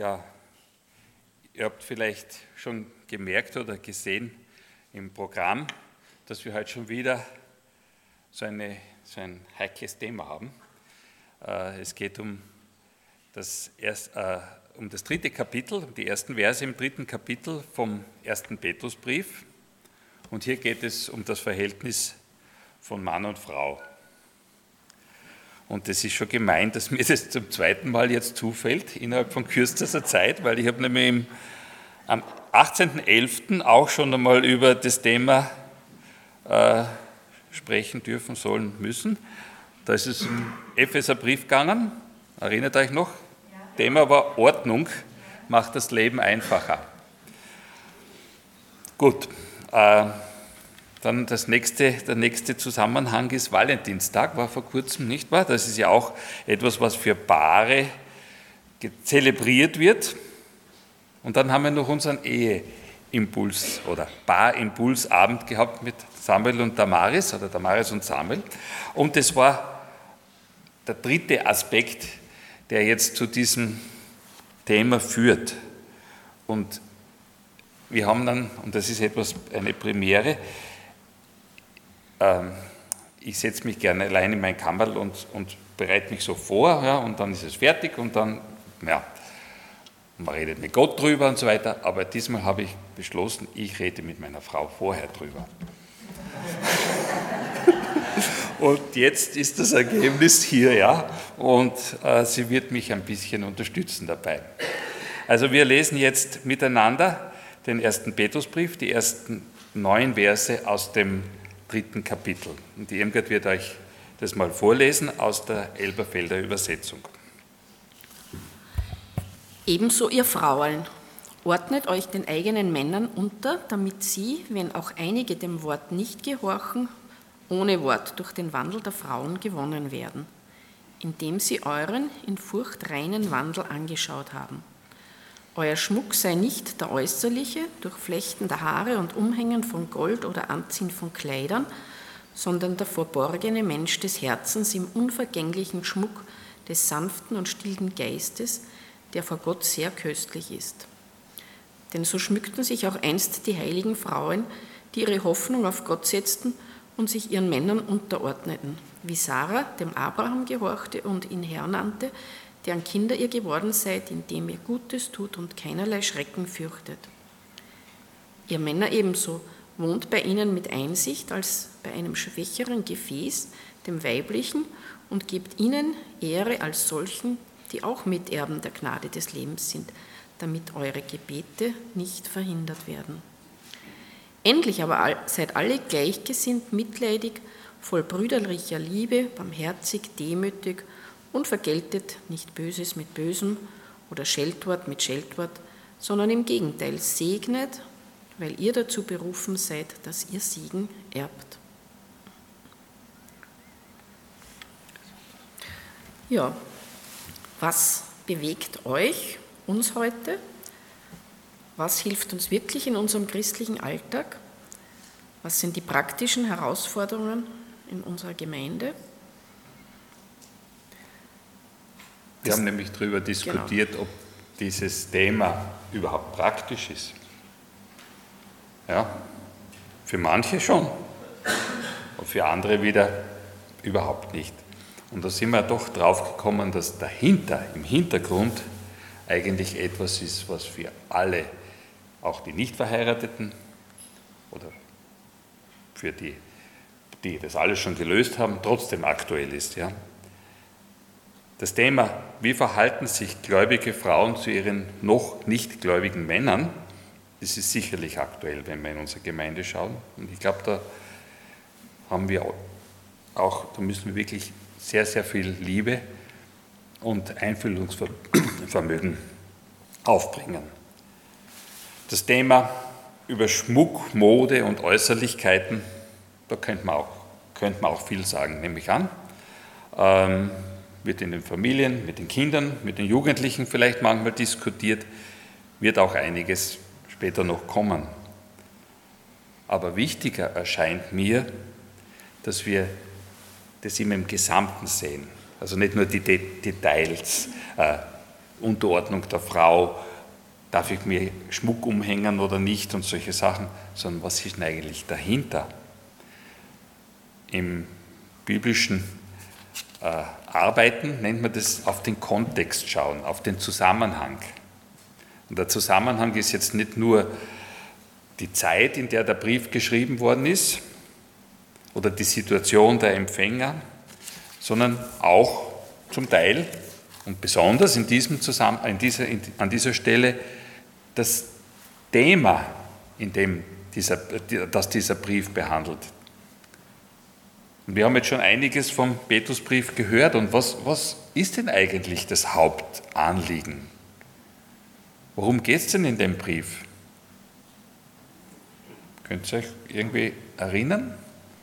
Ja, ihr habt vielleicht schon gemerkt oder gesehen im Programm, dass wir heute schon wieder so ein heikles Thema haben. Es geht um das dritte Kapitel, die ersten Verse im dritten Kapitel vom ersten Petrusbrief. Und hier geht es um das Verhältnis von Mann und Frau. Und das ist schon gemein, dass mir das zum zweiten Mal jetzt zufällt, innerhalb von kürzester Zeit, weil ich habe nämlich am 18.11. auch schon einmal über das Thema sprechen dürfen, sollen, müssen. Da ist es im Epheserbrief gegangen, erinnert euch noch? Ja. Thema war Ordnung, macht das Leben einfacher. Gut, dann der nächste Zusammenhang ist Valentinstag, war vor kurzem, nicht wahr? Das ist ja auch etwas, was für Paare zelebriert wird. Und dann haben wir noch unseren Eheimpuls oder Paarimpulsabend gehabt mit Samuel und Damaris oder Damaris und Samuel. Und das war der dritte Aspekt, der jetzt zu diesem Thema führt. Und wir haben dann, und das ist eine Premiere, ich setze mich gerne allein in mein Kammerl und bereite mich so vor, ja, und dann ist es fertig und dann, ja, man redet mit Gott drüber und so weiter, aber diesmal habe ich beschlossen, ich rede mit meiner Frau vorher drüber. Und jetzt ist das Ergebnis hier, ja, und sie wird mich ein bisschen unterstützen dabei. Also wir lesen jetzt miteinander den ersten Petrusbrief, die ersten 9 Verse aus dem dritten Kapitel. Und die Irmgard wird euch das mal vorlesen aus der Elberfelder Übersetzung. Ebenso ihr Frauen, ordnet euch den eigenen Männern unter, damit sie, wenn auch einige dem Wort nicht gehorchen, ohne Wort durch den Wandel der Frauen gewonnen werden, indem sie euren in Furcht reinen Wandel angeschaut haben. Euer Schmuck sei nicht der äußerliche, durch Flechten der Haare und Umhängen von Gold oder Anziehen von Kleidern, sondern der verborgene Mensch des Herzens im unvergänglichen Schmuck des sanften und stillen Geistes, der vor Gott sehr köstlich ist. Denn so schmückten sich auch einst die heiligen Frauen, die ihre Hoffnung auf Gott setzten und sich ihren Männern unterordneten, wie Sarah dem Abraham gehorchte und ihn Herr nannte, deren Kinder ihr geworden seid, indem ihr Gutes tut und keinerlei Schrecken fürchtet. Ihr Männer ebenso, wohnt bei ihnen mit Einsicht als bei einem schwächeren Gefäß, dem Weiblichen, und gebt ihnen Ehre als solchen, die auch Miterben der Gnade des Lebens sind, damit eure Gebete nicht verhindert werden. Endlich aber seid alle gleichgesinnt, mitleidig, voll brüderlicher Liebe, barmherzig, demütig und vergeltet nicht Böses mit Bösem oder Scheltwort mit Scheltwort, sondern im Gegenteil segnet, weil ihr dazu berufen seid, dass ihr Segen erbt. Ja, was bewegt euch, uns heute? Was hilft uns wirklich in unserem christlichen Alltag? Was sind die praktischen Herausforderungen in unserer Gemeinde? Wir haben nämlich darüber diskutiert, ob dieses Thema überhaupt praktisch ist. Ja, für manche schon, und für andere wieder überhaupt nicht. Und da sind wir doch drauf gekommen, dass dahinter, im Hintergrund, eigentlich etwas ist, was für alle, auch die Nichtverheirateten oder für die das alles schon gelöst haben, trotzdem aktuell ist. Ja. Das Thema, wie verhalten sich gläubige Frauen zu ihren noch nicht gläubigen Männern, das ist sicherlich aktuell, wenn wir in unsere Gemeinde schauen. Und ich glaube, da müssen wir wirklich sehr, sehr viel Liebe und Einfühlungsvermögen aufbringen. Das Thema über Schmuck, Mode und Äußerlichkeiten, da könnte man auch viel sagen, nehme ich an. Wird in den Familien, mit den Kindern, mit den Jugendlichen vielleicht manchmal diskutiert, wird auch einiges später noch kommen. Aber wichtiger erscheint mir, dass wir das immer im Gesamten sehen. Also nicht nur die Details Unterordnung der Frau, darf ich mir Schmuck umhängen oder nicht und solche Sachen, sondern was ist denn eigentlich dahinter? Im biblischen Arbeiten nennt man das auf den Kontext schauen, auf den Zusammenhang. Und der Zusammenhang ist jetzt nicht nur die Zeit, in der der Brief geschrieben worden ist, oder die Situation der Empfänger, sondern auch zum Teil und besonders an dieser Stelle das Thema, das dieser Brief behandelt. Und wir haben jetzt schon einiges vom Petrusbrief gehört. Und was ist denn eigentlich das Hauptanliegen? Worum geht es denn in dem Brief? Könnt ihr euch irgendwie erinnern?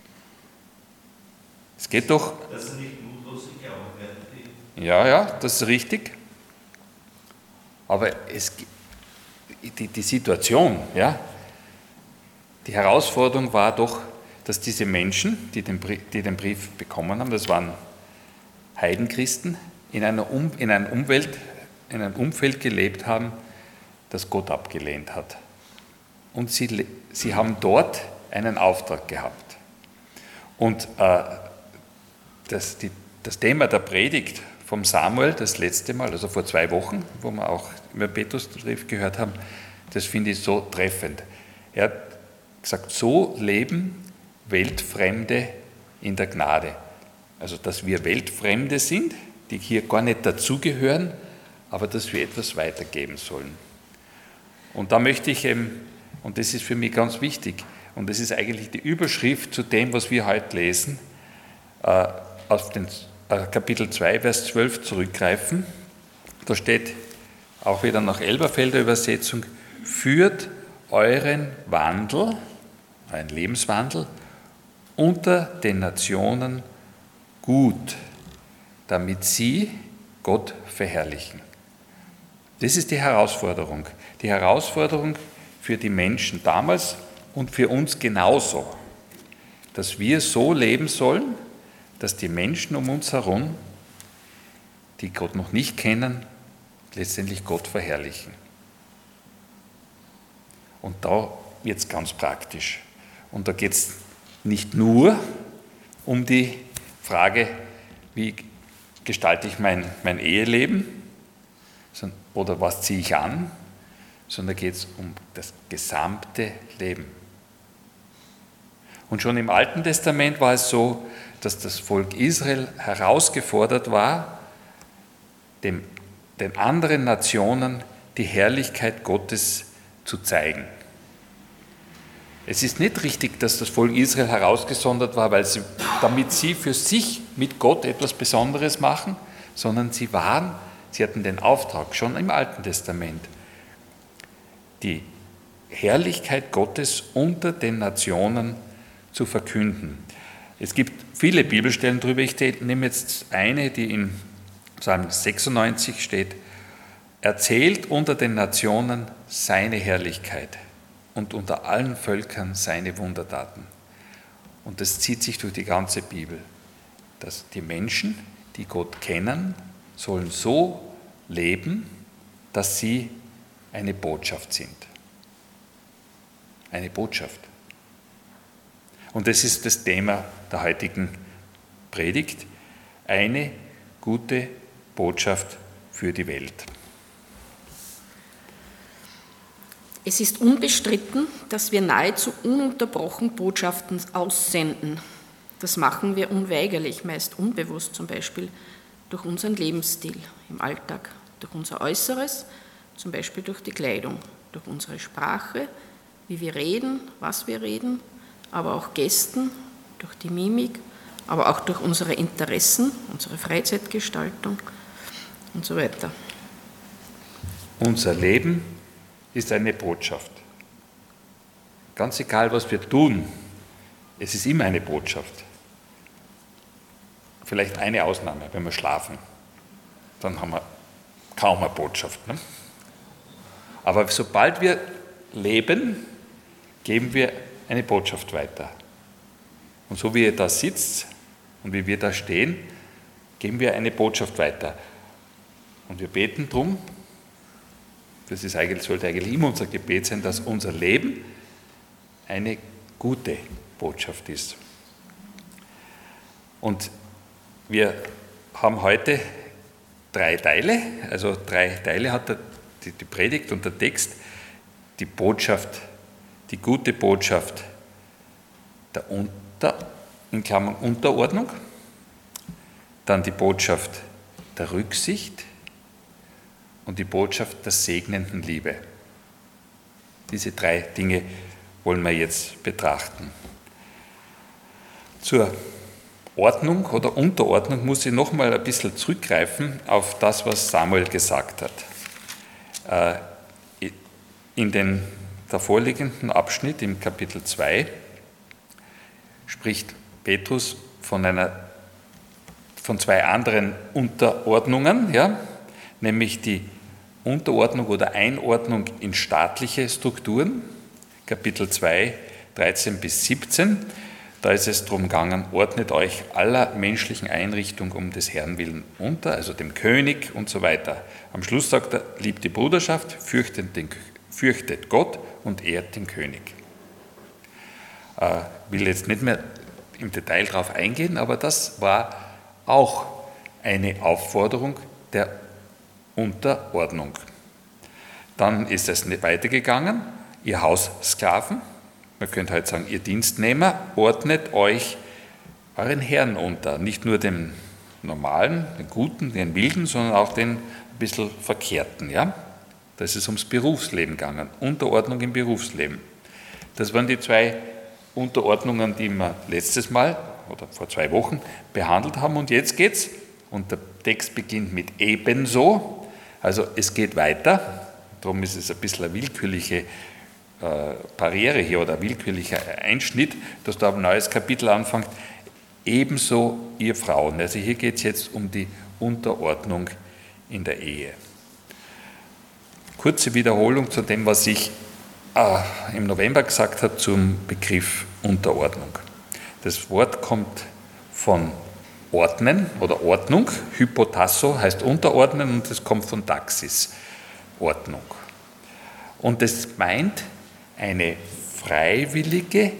Es geht doch... Dass er nicht Mutlose glauben werden. Ja, das ist richtig. Aber die Situation, ja, die Herausforderung war doch, dass diese Menschen, die den Brief bekommen haben, das waren Heidenchristen, in einem Umfeld gelebt haben, das Gott abgelehnt hat. Und sie haben dort einen Auftrag gehabt. Und das Thema der Predigt vom Samuel, das letzte Mal, also vor 2 Wochen, wo wir auch über Petrusbrief gehört haben, das finde ich so treffend. Er hat gesagt, so leben Weltfremde in der Gnade. Also, dass wir Weltfremde sind, die hier gar nicht dazugehören, aber dass wir etwas weitergeben sollen. Und da möchte ich und das ist für mich ganz wichtig, und das ist eigentlich die Überschrift zu dem, was wir heute lesen, auf den Kapitel 2, Vers 12 zurückgreifen. Da steht auch wieder nach Elberfelder Übersetzung, führt euren Wandel, euren Lebenswandel, unter den Nationen gut, damit sie Gott verherrlichen. Das ist die Herausforderung. Die Herausforderung für die Menschen damals und für uns genauso, dass wir so leben sollen, dass die Menschen um uns herum, die Gott noch nicht kennen, letztendlich Gott verherrlichen. Und da wird es ganz praktisch. Und da geht es nicht nur um die Frage, wie gestalte ich mein Eheleben oder was ziehe ich an, sondern geht es um das gesamte Leben. Und schon im Alten Testament war es so, dass das Volk Israel herausgefordert war, den anderen Nationen die Herrlichkeit Gottes zu zeigen. Es ist nicht richtig, dass das Volk Israel herausgesondert war, damit sie für sich mit Gott etwas Besonderes machen, sondern sie hatten den Auftrag, schon im Alten Testament, die Herrlichkeit Gottes unter den Nationen zu verkünden. Es gibt viele Bibelstellen darüber. Ich nehme jetzt eine, die in Psalm 96 steht. Erzählt unter den Nationen seine Herrlichkeit und unter allen Völkern seine Wundertaten. Und das zieht sich durch die ganze Bibel, dass die Menschen, die Gott kennen, sollen so leben, dass sie eine Botschaft sind. Eine Botschaft. Und das ist das Thema der heutigen Predigt. Eine gute Botschaft für die Welt. Es ist unbestritten, dass wir nahezu ununterbrochen Botschaften aussenden. Das machen wir unweigerlich, meist unbewusst, zum Beispiel durch unseren Lebensstil im Alltag, durch unser Äußeres, zum Beispiel durch die Kleidung, durch unsere Sprache, wie wir reden, was wir reden, aber auch Gesten, durch die Mimik, aber auch durch unsere Interessen, unsere Freizeitgestaltung und so weiter. Unser Leben ist eine Botschaft. Ganz egal, was wir tun, es ist immer eine Botschaft. Vielleicht eine Ausnahme, wenn wir schlafen, dann haben wir kaum eine Botschaft. Ne? Aber sobald wir leben, geben wir eine Botschaft weiter. Und so wie ihr da sitzt und wie wir da stehen, geben wir eine Botschaft weiter. Und wir beten drum, sollte eigentlich immer unser Gebet sein, dass unser Leben eine gute Botschaft ist. Und wir haben heute 3 Teile, also 3 Teile hat die Predigt und der Text, die Botschaft, die gute Botschaft in Klammern Unterordnung, dann die Botschaft der Rücksicht und die Botschaft der segnenden Liebe. Diese 3 Dinge wollen wir jetzt betrachten. Zur Ordnung oder Unterordnung muss ich nochmal ein bisschen zurückgreifen auf das, was Samuel gesagt hat. In den vorliegenden Abschnitt im Kapitel 2 spricht Petrus von 2 anderen Unterordnungen, ja, nämlich die Unterordnung oder Einordnung in staatliche Strukturen, Kapitel 2, 13 bis 17. Da ist es darum gegangen, ordnet euch aller menschlichen Einrichtung um des Herrn willen unter, also dem König und so weiter. Am Schluss sagt er, liebt die Bruderschaft, fürchtet Gott und ehrt den König. Will jetzt nicht mehr im Detail darauf eingehen, aber das war auch eine Aufforderung der Unterordnung. Dann ist es nicht weitergegangen, ihr Haussklaven, man könnte halt sagen, ihr Dienstnehmer, ordnet euch euren Herrn unter, nicht nur dem normalen, den guten, den wilden, sondern auch den ein bisschen verkehrten. Ja? Da ist es ums Berufsleben gegangen, Unterordnung im Berufsleben. Das waren die 2 Unterordnungen, die wir letztes Mal oder vor 2 Wochen behandelt haben. Und jetzt geht's, und der Text beginnt mit ebenso, also es geht weiter, darum ist es ein bisschen eine willkürliche Barriere hier oder ein willkürlicher Einschnitt, dass da ein neues Kapitel anfängt, ebenso ihr Frauen. Also hier geht es jetzt um die Unterordnung in der Ehe. Kurze Wiederholung zu dem, was ich im November gesagt habe zum Begriff Unterordnung. Das Wort kommt von ordnen oder Ordnung, Hypotasso heißt unterordnen und das kommt von Taxis, Ordnung. Und das meint eine freiwillige,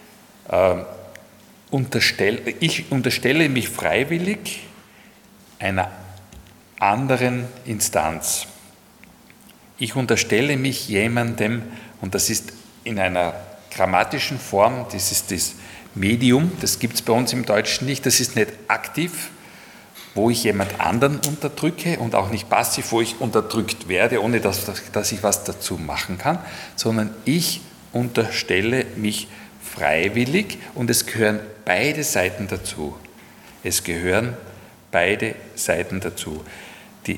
ich unterstelle mich freiwillig einer anderen Instanz. Ich unterstelle mich jemandem, und das ist in einer grammatischen Form, das ist das Medium, das gibt es bei uns im Deutschen nicht, das ist nicht aktiv, wo ich jemand anderen unterdrücke und auch nicht passiv, wo ich unterdrückt werde, ohne dass ich was dazu machen kann, sondern ich unterstelle mich freiwillig und es gehören beide Seiten dazu. Es gehören beide Seiten dazu. Die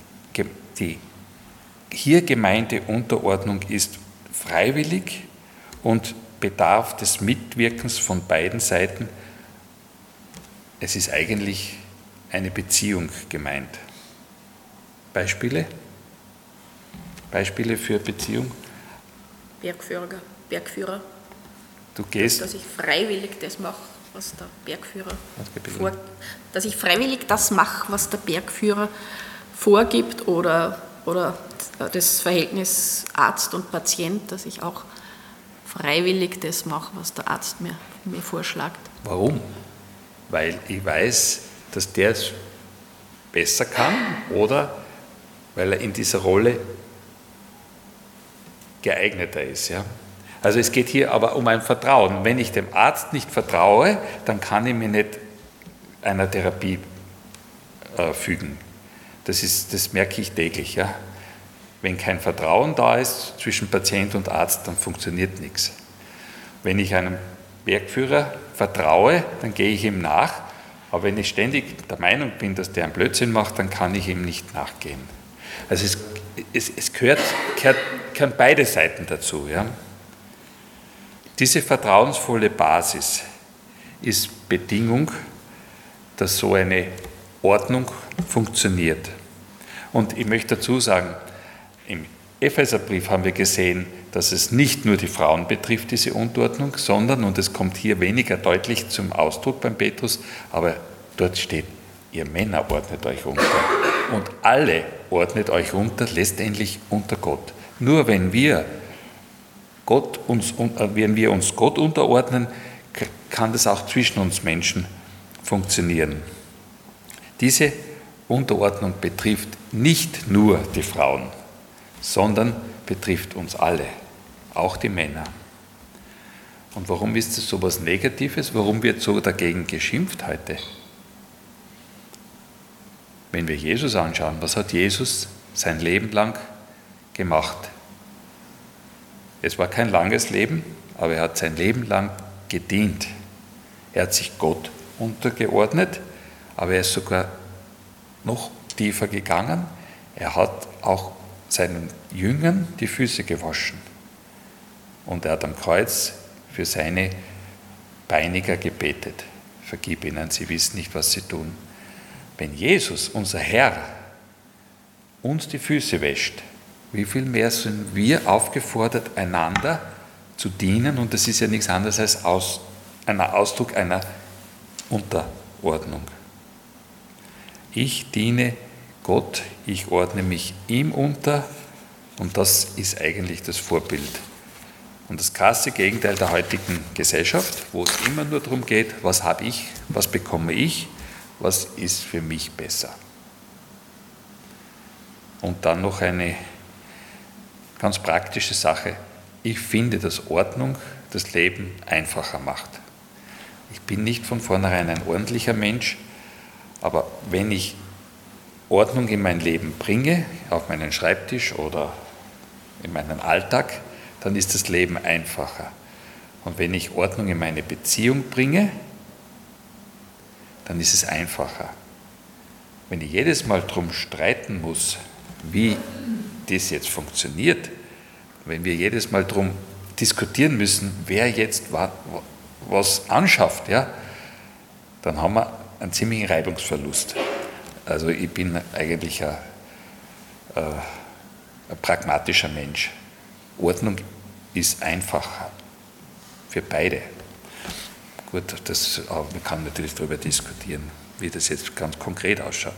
hier gemeinte Unterordnung ist freiwillig und bedarf des Mitwirkens von beiden Seiten. Es ist eigentlich eine Beziehung gemeint. Beispiele? Beispiele für Beziehung? Bergführer. Du gehst. Dass ich freiwillig das mache, was der Bergführer dass ich freiwillig das mache, was der Bergführer vorgibt oder das Verhältnis Arzt und Patient, dass ich auch freiwillig das mache, was der Arzt mir vorschlägt. Warum? Weil ich weiß, dass der es besser kann oder weil er in dieser Rolle geeigneter ist. Ja? Also es geht hier aber um ein Vertrauen. Wenn ich dem Arzt nicht vertraue, dann kann ich mich nicht einer Therapie fügen. Das merke ich täglich. Ja? Wenn kein Vertrauen da ist zwischen Patient und Arzt, dann funktioniert nichts. Wenn ich einem Bergführer vertraue, dann gehe ich ihm nach. Aber wenn ich ständig der Meinung bin, dass der einen Blödsinn macht, dann kann ich ihm nicht nachgehen. Also es gehören beide Seiten dazu. Ja? Diese vertrauensvolle Basis ist Bedingung, dass so eine Ordnung funktioniert. Und ich möchte dazu sagen, im Epheserbrief haben wir gesehen, dass es nicht nur die Frauen betrifft, diese Unterordnung, sondern, und es kommt hier weniger deutlich zum Ausdruck beim Petrus, aber dort steht, ihr Männer ordnet euch unter. Und alle ordnet euch unter, letztendlich unter Gott. Nur wenn wir uns Gott unterordnen, kann das auch zwischen uns Menschen funktionieren. Diese Unterordnung betrifft nicht nur die Frauen, sondern betrifft uns alle, auch die Männer. Und warum ist das so etwas Negatives? Warum wird so dagegen geschimpft heute? Wenn wir Jesus anschauen, was hat Jesus sein Leben lang gemacht? Es war kein langes Leben, aber er hat sein Leben lang gedient. Er hat sich Gott untergeordnet, aber er ist sogar noch tiefer gegangen. Er hat auch seinen Jüngern die Füße gewaschen. Und er hat am Kreuz für seine Peiniger gebetet. Vergib ihnen, sie wissen nicht, was sie tun. Wenn Jesus, unser Herr, uns die Füße wäscht, wie viel mehr sind wir aufgefordert, einander zu dienen? Und das ist ja nichts anderes als ein Ausdruck einer Unterordnung. Ich diene Gott, ich ordne mich ihm unter und das ist eigentlich das Vorbild. Und das krasse Gegenteil der heutigen Gesellschaft, wo es immer nur darum geht, was habe ich, was bekomme ich, was ist für mich besser. Und dann noch eine ganz praktische Sache. Ich finde, dass Ordnung das Leben einfacher macht. Ich bin nicht von vornherein ein ordentlicher Mensch, aber wenn ich Ordnung in mein Leben bringe, auf meinen Schreibtisch oder in meinen Alltag, dann ist das Leben einfacher. Und wenn ich Ordnung in meine Beziehung bringe, dann ist es einfacher. Wenn ich jedes Mal darum streiten muss, wie das jetzt funktioniert, wenn wir jedes Mal darum diskutieren müssen, wer jetzt was anschafft, ja, dann haben wir einen ziemlichen Reibungsverlust. Also ich bin eigentlich ein pragmatischer Mensch. Ordnung ist einfacher für beide. Gut, man kann natürlich darüber diskutieren, wie das jetzt ganz konkret ausschaut.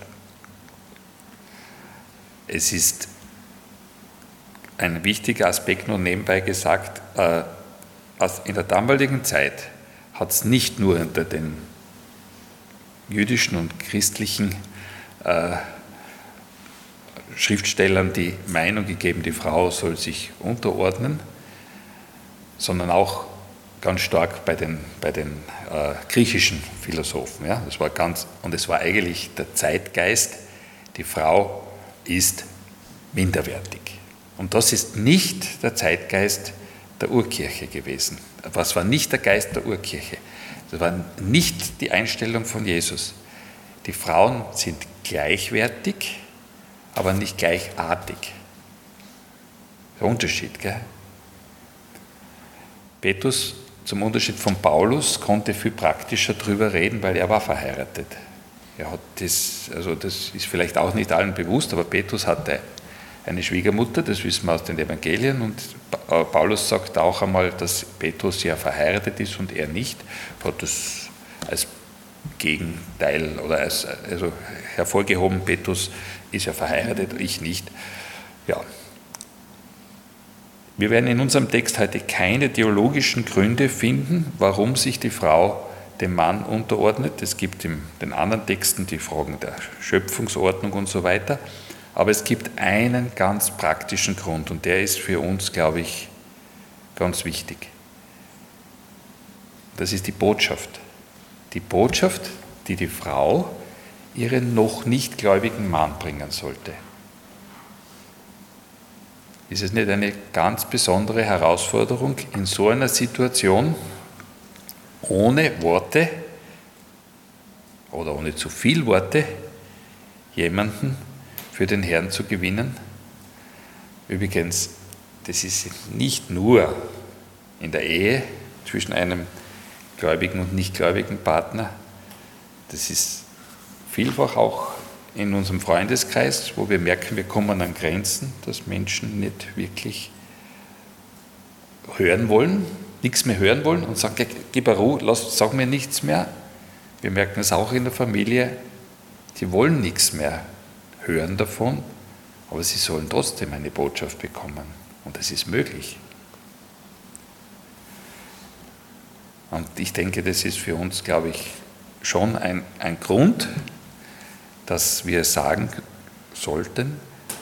Es ist ein wichtiger Aspekt, nur nebenbei gesagt, in der damaligen Zeit hat es nicht nur unter den jüdischen und christlichen Schriftstellern die Meinung gegeben, die Frau soll sich unterordnen, sondern auch ganz stark bei den griechischen Philosophen. Ja? Es war eigentlich der Zeitgeist, die Frau ist minderwertig. Und das ist nicht der Zeitgeist der Urkirche gewesen. Was war nicht der Geist der Urkirche? Das war nicht die Einstellung von Jesus. Die Frauen sind gleichwertig, aber nicht gleichartig. Der Unterschied, gell? Petrus, zum Unterschied von Paulus, konnte viel praktischer darüber reden, weil er war verheiratet. Das ist vielleicht auch nicht allen bewusst, aber Petrus hatte eine Schwiegermutter, das wissen wir aus den Evangelien, und Paulus sagt auch einmal, dass Petrus ja verheiratet ist und er nicht, hat das als Gegenteil oder also hervorgehoben, Petrus ist ja verheiratet, ich nicht. Ja. Wir werden in unserem Text heute keine theologischen Gründe finden, warum sich die Frau dem Mann unterordnet. Es gibt in den anderen Texten die Fragen der Schöpfungsordnung und so weiter. Aber es gibt einen ganz praktischen Grund und der ist für uns, glaube ich, ganz wichtig. Das ist die Botschaft. Die Botschaft, die die Frau ihren noch nicht gläubigen Mann bringen sollte. Ist es nicht eine ganz besondere Herausforderung, in so einer Situation ohne Worte oder ohne zu viel Worte jemanden für den Herrn zu gewinnen? Übrigens, das ist nicht nur in der Ehe zwischen einem gläubigen und nicht gläubigen Partner, das ist vielfach auch in unserem Freundeskreis, wo wir merken, wir kommen an Grenzen, dass Menschen nicht wirklich hören wollen, nichts mehr hören wollen und sagen, gib Ruhe, sag mir nichts mehr. Wir merken es auch in der Familie, die wollen nichts mehr hören davon Aber sie sollen trotzdem eine Botschaft bekommen. Und es ist möglich. Und ich denke, das ist für uns, glaube ich, schon ein Grund, dass wir sagen sollten,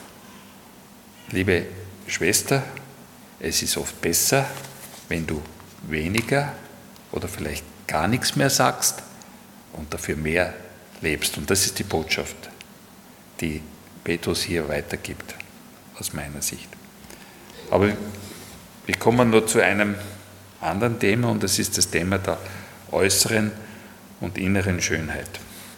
liebe Schwester, es ist oft besser, wenn du weniger oder vielleicht gar nichts mehr sagst und dafür mehr lebst. Und das ist die Botschaft, die Petrus hier weitergibt, aus meiner Sicht. Aber wir kommen noch zu einem anderen Thema, und das ist das Thema der äußeren und inneren Schönheit.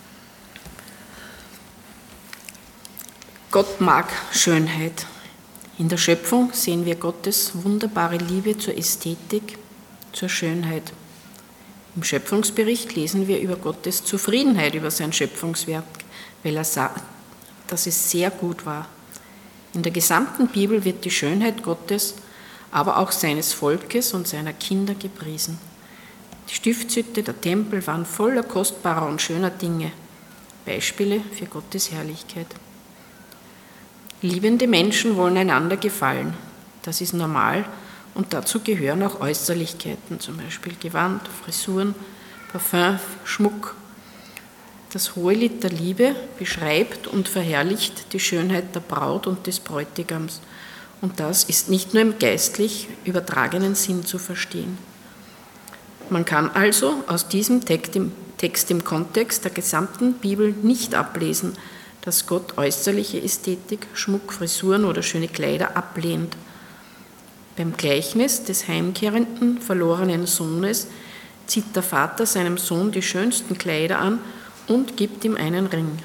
Gott mag Schönheit. In der Schöpfung sehen wir Gottes wunderbare Liebe zur Ästhetik, zur Schönheit. Im Schöpfungsbericht lesen wir über Gottes Zufriedenheit über sein Schöpfungswerk, weil er sagt, dass es sehr gut war. In der gesamten Bibel wird die Schönheit Gottes, aber auch seines Volkes und seiner Kinder gepriesen. Die Stiftshütte, der Tempel waren voller kostbarer und schöner Dinge, Beispiele für Gottes Herrlichkeit. Liebende Menschen wollen einander gefallen. Das ist normal und dazu gehören auch Äußerlichkeiten, zum Beispiel Gewand, Frisuren, Parfum, Schmuck. Das Hohelied der Liebe beschreibt und verherrlicht die Schönheit der Braut und des Bräutigams. Und das ist nicht nur im geistlich übertragenen Sinn zu verstehen. Man kann also aus diesem Text im Kontext der gesamten Bibel nicht ablesen, dass Gott äußerliche Ästhetik, Schmuck, Frisuren oder schöne Kleider ablehnt. Beim Gleichnis des heimkehrenden, verlorenen Sohnes zieht der Vater seinem Sohn die schönsten Kleider an und gibt ihm einen Ring.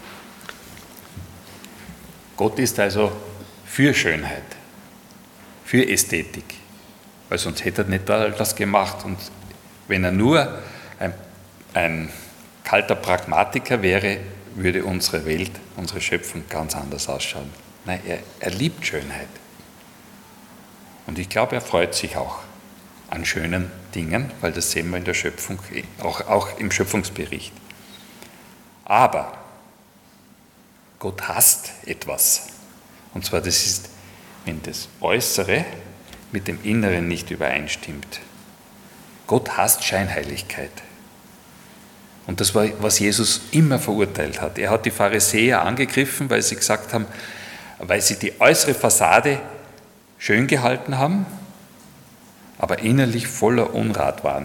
Gott ist also für Schönheit, für Ästhetik, weil sonst hätte er nicht all das gemacht. Und wenn er nur ein kalter Pragmatiker wäre, würde unsere Welt, unsere Schöpfung ganz anders ausschauen. Nein, er liebt Schönheit. Und ich glaube, er freut sich auch an schönen Dingen, weil das sehen wir in der Schöpfung, auch im Schöpfungsbericht. Aber Gott hasst etwas. Und zwar, das ist, wenn das Äußere mit dem Inneren nicht übereinstimmt. Gott hasst Scheinheiligkeit. Und das war, was Jesus immer verurteilt hat. Er hat die Pharisäer angegriffen, weil sie gesagt haben, weil sie die äußere Fassade schön gehalten haben, aber innerlich voller Unrat waren.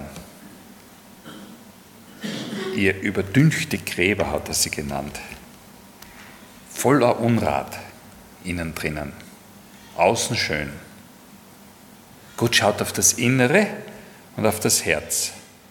Ihr überdünchte Gräber hat er sie genannt. Voller Unrat innen drinnen, außen schön. Gott schaut auf das Innere und auf das Herz.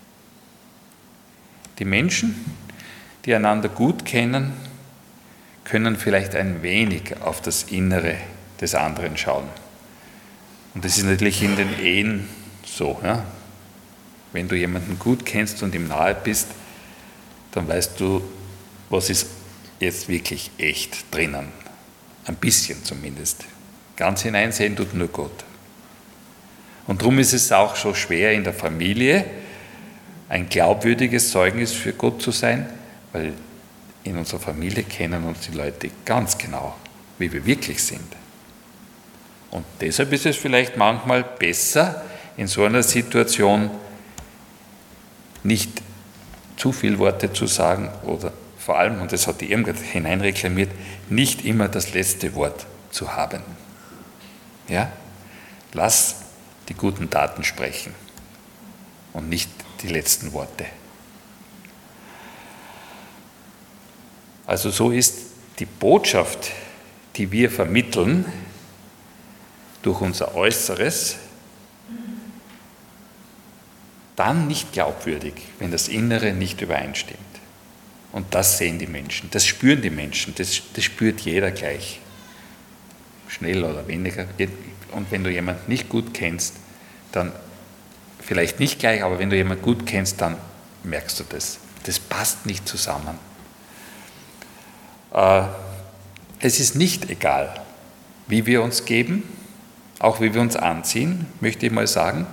Die Menschen, die einander gut kennen, können vielleicht ein wenig auf das Innere des anderen schauen. Und das ist natürlich in den Ehen so. Ja? Wenn du jemanden gut kennst und ihm nahe bist, dann weißt du, was ist jetzt wirklich echt drinnen. Ein bisschen zumindest. Ganz hineinsehen tut nur Gott. Und darum ist es auch so schwer in der Familie, ein glaubwürdiges Zeugnis für Gott zu sein, weil in unserer Familie kennen uns die Leute ganz genau, wie wir wirklich sind. Und deshalb ist es vielleicht manchmal besser, in so einer Situation nicht zu viel Worte zu sagen oder vor allem, und das hat die Irmgard hineinreklamiert, nicht immer das letzte Wort zu haben. Ja? Lass die guten Taten sprechen und nicht die letzten Worte. Also so ist die Botschaft, die wir vermitteln, durch unser Äußeres, dann nicht glaubwürdig, wenn das Innere nicht übereinstimmt. Und das sehen die Menschen, das spüren die Menschen, das spürt jeder gleich. Schnell oder weniger. Und wenn du jemanden nicht gut kennst, dann vielleicht nicht gleich, aber wenn du jemanden gut kennst, dann merkst du das. Das passt nicht zusammen. Es ist nicht egal, wie wir uns geben, auch wie wir uns anziehen, möchte ich mal sagen.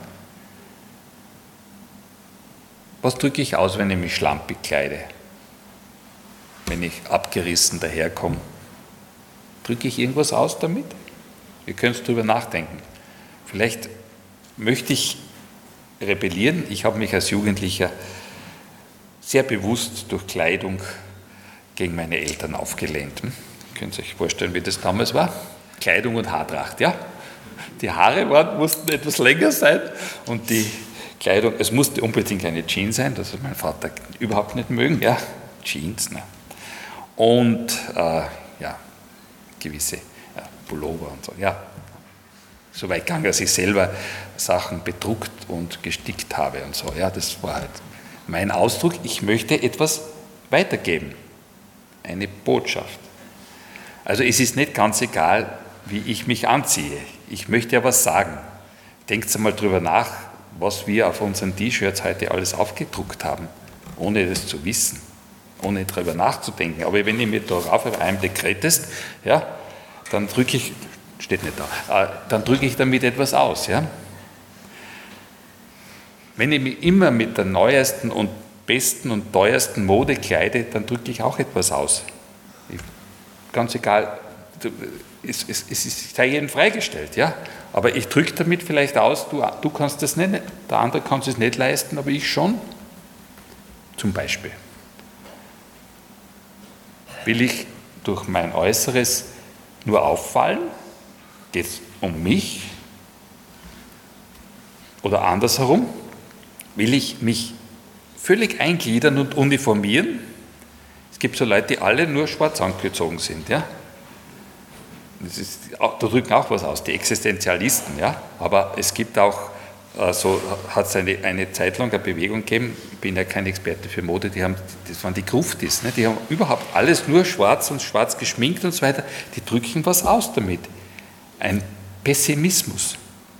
Was drücke ich aus, wenn ich mich schlampig kleide? Wenn ich abgerissen daherkomme, Drücke ich irgendwas aus damit? Ihr könnt darüber nachdenken. Vielleicht möchte ich rebellieren. Ich habe mich als Jugendlicher sehr bewusst durch Kleidung gegen meine Eltern aufgelehnt. Könnt ihr euch vorstellen, wie das damals war? Kleidung und Haartracht, ja? Die Haare mussten etwas länger sein und die Kleidung, es musste unbedingt eine Jeans sein, das hat mein Vater überhaupt nicht mögen, ja? Jeans, ne? Und gewisse Pullover und so, ja. So weit gegangen, dass ich selber Sachen bedruckt und gestickt habe und so. Ja, das war halt mein Ausdruck. Ich möchte etwas weitergeben. Eine Botschaft. Also es ist nicht ganz egal, wie ich mich anziehe. Ich möchte ja was sagen. Denkt einmal drüber nach, was wir auf unseren T-Shirts heute alles aufgedruckt haben, ohne das zu wissen, ohne drüber nachzudenken. Aber wenn ich mir darauf auf einen Dekretest, ja, dann drücke ich, steht nicht da, dann drücke ich damit etwas aus. Ja? Wenn ich mich immer mit der neuesten und besten und teuersten Mode kleide, dann drücke ich auch etwas aus. Ganz egal, es sei jedem freigestellt, ja? Aber ich drücke damit vielleicht aus, du kannst das nicht, der andere kann es nicht leisten, aber ich schon. Zum Beispiel. Will ich durch mein Äußeres nur auffallen? Geht es um mich? Oder andersherum? Will ich mich völlig eingliedern und uniformieren? Es gibt so Leute, die alle nur schwarz angezogen sind. Ja? Da drücken auch was aus, die Existenzialisten. Ja? Aber es gibt auch, so hat es eine Zeit lang eine Bewegung gegeben, ich bin ja kein Experte für Mode, das waren die Gruftis, ne? Die haben überhaupt alles nur schwarz und schwarz geschminkt und so weiter, die drücken was aus damit. Ein Pessimismus.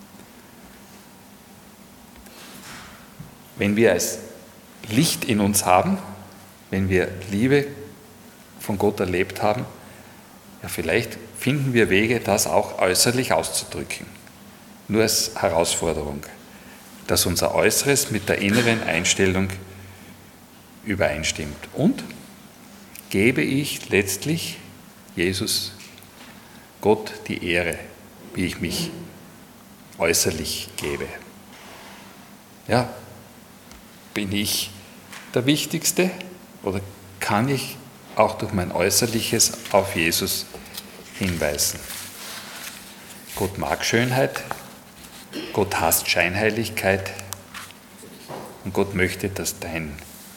Wenn wir als Licht in uns haben, wenn wir Liebe von Gott erlebt haben, ja, vielleicht finden wir Wege, das auch äußerlich auszudrücken. Nur als Herausforderung, dass unser Äußeres mit der inneren Einstellung übereinstimmt. Und gebe ich letztlich Jesus, Gott, die Ehre, wie ich mich äußerlich gebe. Ja, bin ich der Wichtigste oder kann ich auch durch mein Äußerliches auf Jesus hinweisen? Gott mag Schönheit, Gott hasst Scheinheiligkeit und Gott möchte, dass dein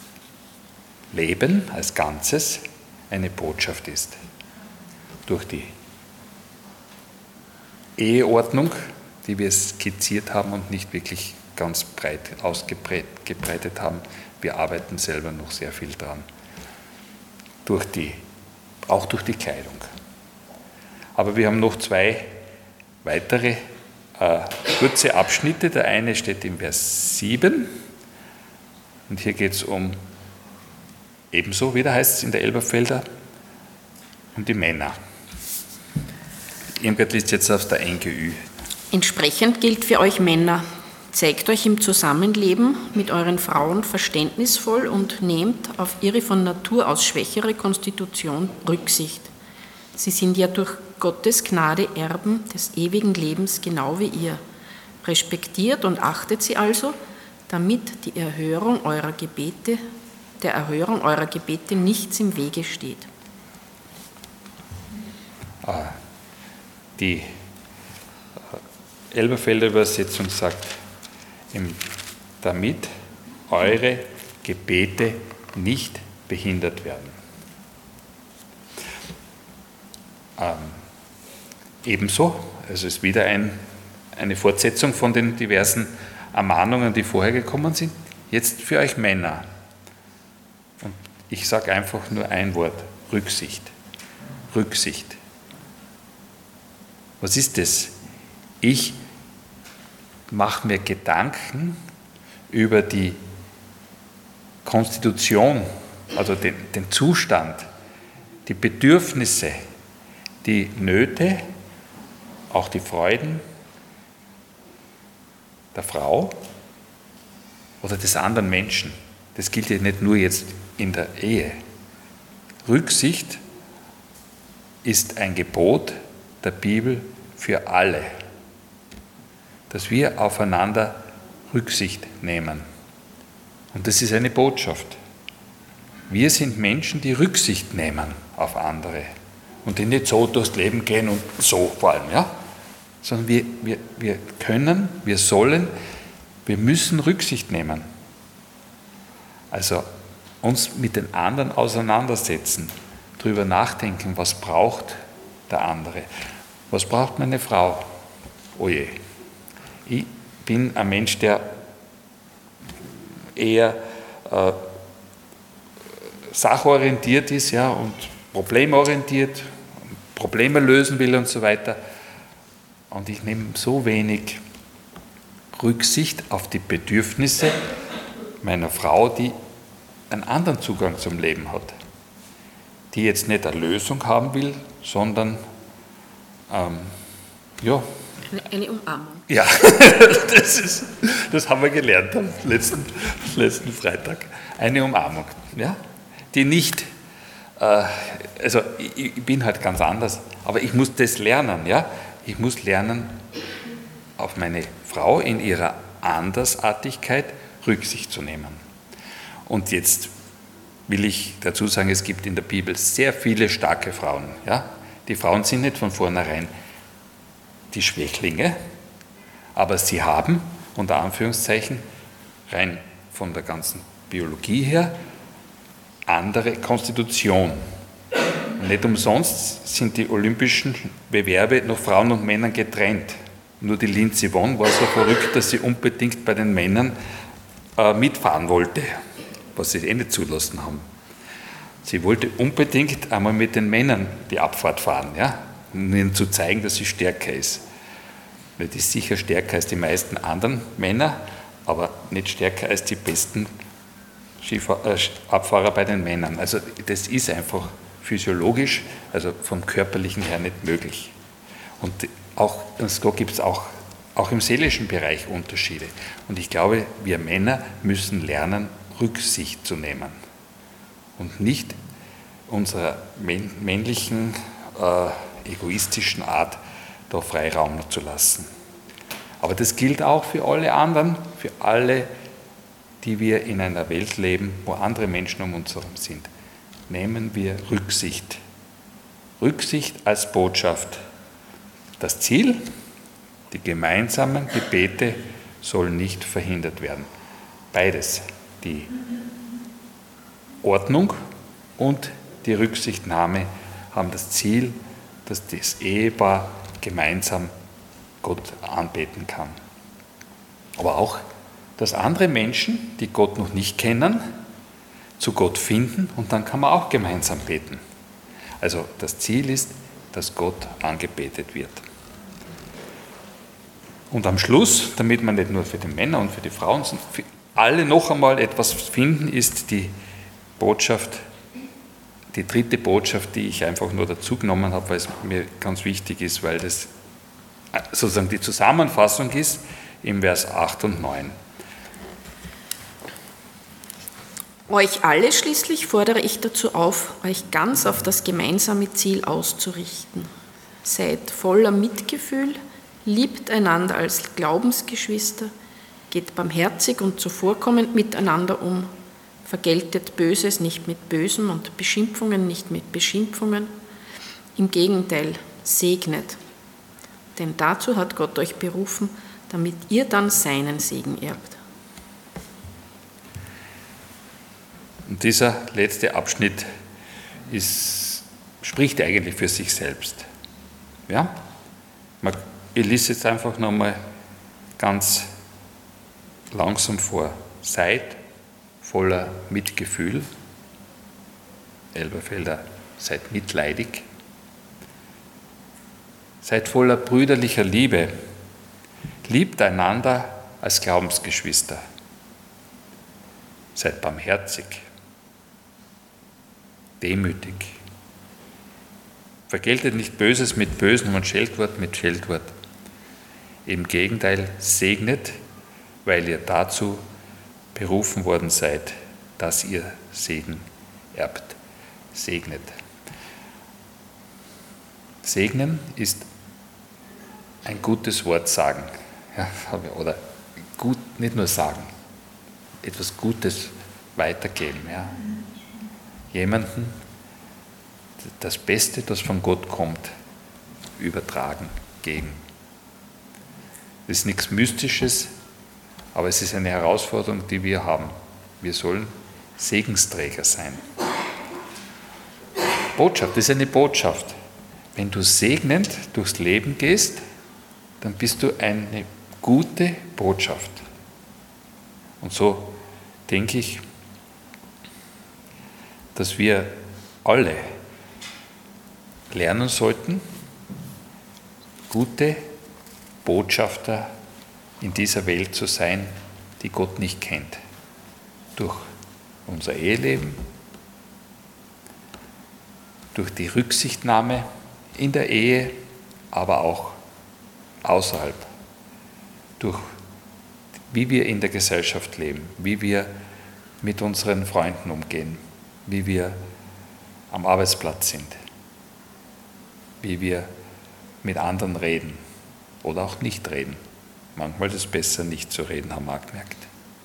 Leben als Ganzes eine Botschaft ist. Durch die Eheordnung, die wir skizziert haben und nicht wirklich ganz breit ausgebreitet haben. Wir arbeiten selber noch sehr viel dran. Auch durch die Kleidung. Aber wir haben noch zwei weitere kurze Abschnitte. Der eine steht im Vers 7 und hier geht es um, ebenso wieder heißt es in der Elberfelder, um die Männer. Irmgard liest jetzt aus der NGÜ. Entsprechend gilt für euch Männer, zeigt euch im Zusammenleben mit euren Frauen verständnisvoll und nehmt auf ihre von Natur aus schwächere Konstitution Rücksicht. Sie sind ja durch Gottes Gnade Erben des ewigen Lebens genau wie ihr. Respektiert und achtet sie also, damit der Erhörung eurer Gebete nichts im Wege steht. Die Elberfelder Übersetzung sagt, damit eure Gebete nicht behindert werden. Ebenso, also es ist wieder eine Fortsetzung von den diversen Ermahnungen, die vorher gekommen sind, jetzt für euch Männer. Und ich sage einfach nur ein Wort, Rücksicht. Rücksicht. Was ist das? Ich mache mir Gedanken über die Konstitution, also den Zustand, die Bedürfnisse, die Nöte, auch die Freuden der Frau oder des anderen Menschen. Das gilt ja nicht nur jetzt in der Ehe. Rücksicht ist ein Gebot der Bibel für alle, dass wir aufeinander Rücksicht nehmen. Und das ist eine Botschaft. Wir sind Menschen, die Rücksicht nehmen auf andere und die nicht so durchs Leben gehen und so vor allem, ja? Sondern wir können, wir sollen, wir müssen Rücksicht nehmen. Also uns mit den anderen auseinandersetzen, darüber nachdenken, was braucht der andere, was braucht meine Frau. Oh je, ich bin ein Mensch, der eher sachorientiert ist, ja, und problemorientiert, Probleme lösen will und so weiter. Und ich nehme so wenig Rücksicht auf die Bedürfnisse meiner Frau, die einen anderen Zugang zum Leben hat, die jetzt nicht eine Lösung haben will, sondern ja. Eine Umarmung. Ja, das haben wir gelernt am letzten Freitag. Eine Umarmung, ja, die nicht, also ich bin halt ganz anders, aber ich muss das lernen, ja. Ich muss lernen, auf meine Frau in ihrer Andersartigkeit Rücksicht zu nehmen. Und jetzt will ich dazu sagen, es gibt in der Bibel sehr viele starke Frauen. Ja? Die Frauen sind nicht von vornherein die Schwächlinge, aber sie haben, unter Anführungszeichen, rein von der ganzen Biologie her, andere Konstitution. Nicht umsonst sind die olympischen Bewerbe nach Frauen und Männern getrennt. Nur die Lindsey Vonn war so verrückt, dass sie unbedingt bei den Männern mitfahren wollte, was sie nicht zulassen haben. Sie wollte unbedingt einmal mit den Männern die Abfahrt fahren, ja? Um ihnen zu zeigen, dass sie stärker ist. Weil die ist sicher stärker als die meisten anderen Männer, aber nicht stärker als die besten Abfahrer bei den Männern. Also das ist einfach physiologisch, also vom Körperlichen her nicht möglich. Und da gibt es auch im seelischen Bereich Unterschiede. Und ich glaube, wir Männer müssen lernen, Rücksicht zu nehmen und nicht unserer männlichen, egoistischen Art da Freiraum zu lassen. Aber das gilt auch für alle anderen, für alle, die wir in einer Welt leben, wo andere Menschen um uns herum sind. Nehmen wir Rücksicht. Rücksicht als Botschaft. Das Ziel, die gemeinsamen Gebete sollen nicht verhindert werden. Beides, die Ordnung und die Rücksichtnahme, haben das Ziel, dass das Ehepaar gemeinsam Gott anbeten kann. Aber auch, dass andere Menschen, die Gott noch nicht kennen, zu Gott finden und dann kann man auch gemeinsam beten. Also das Ziel ist, dass Gott angebetet wird. Und am Schluss, damit man nicht nur für die Männer und für die Frauen, sondern für alle noch einmal etwas finden, ist die Botschaft, die dritte Botschaft, die ich einfach nur dazu genommen habe, weil es mir ganz wichtig ist, weil das sozusagen die Zusammenfassung ist im Vers 8 und 9. Euch alle schließlich fordere ich dazu auf, euch ganz auf das gemeinsame Ziel auszurichten. Seid voller Mitgefühl, liebt einander als Glaubensgeschwister, geht barmherzig und zuvorkommend miteinander um, vergeltet Böses nicht mit Bösem und Beschimpfungen nicht mit Beschimpfungen. Im Gegenteil, segnet. Denn dazu hat Gott euch berufen, damit ihr dann seinen Segen erbt. Und dieser letzte Abschnitt spricht eigentlich für sich selbst. Ja? Ich lese jetzt einfach nochmal ganz langsam vor. Seid voller Mitgefühl. Elberfelder, seid mitleidig. Seid voller brüderlicher Liebe. Liebt einander als Glaubensgeschwister. Seid barmherzig. Demütig. Vergeltet nicht Böses mit Bösem und Scheltwort mit Scheltwort. Im Gegenteil, segnet, weil ihr dazu berufen worden seid, dass ihr Segen erbt. Segnet. Segnen ist ein gutes Wort sagen. Ja, oder gut, nicht nur sagen, etwas Gutes weitergeben. Ja. Jemanden das Beste, das von Gott kommt, übertragen, geben. Das ist nichts Mystisches, aber es ist eine Herausforderung, die wir haben. Wir sollen Segensträger sein. Botschaft, das ist eine Botschaft. Wenn du segnend durchs Leben gehst, dann bist du eine gute Botschaft. Und so denke ich, dass wir alle lernen sollten, gute Botschafter in dieser Welt zu sein, die Gott nicht kennt. Durch unser Eheleben, durch die Rücksichtnahme in der Ehe, aber auch außerhalb, durch wie wir in der Gesellschaft leben, wie wir mit unseren Freunden umgehen, wie wir am Arbeitsplatz sind, wie wir mit anderen reden oder auch nicht reden. Manchmal ist es besser, nicht zu reden, haben wir gemerkt.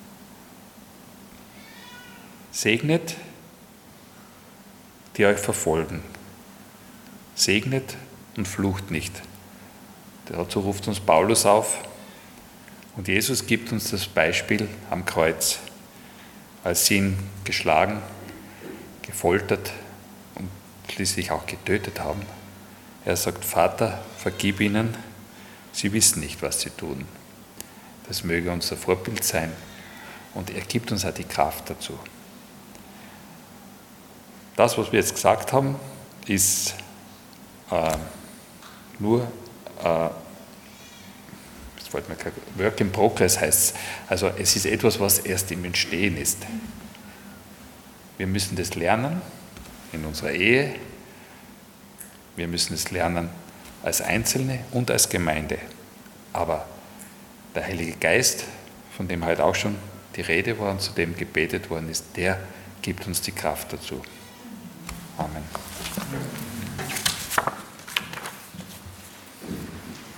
Segnet, die euch verfolgen. Segnet und flucht nicht. Dazu ruft uns Paulus auf. Und Jesus gibt uns das Beispiel am Kreuz, als sie ihn geschlagen, gefoltert und schließlich auch getötet haben. Er sagt, Vater, vergib ihnen, sie wissen nicht, was sie tun. Das möge unser Vorbild sein und er gibt uns auch die Kraft dazu. Das, was wir jetzt gesagt haben, ist nur Work in Progress heißt es. Also es ist etwas, was erst im Entstehen ist. Wir müssen das lernen in unserer Ehe. Wir müssen es lernen als Einzelne und als Gemeinde. Aber der Heilige Geist, von dem heute auch schon die Rede war und zu dem gebetet worden ist, der gibt uns die Kraft dazu. Amen.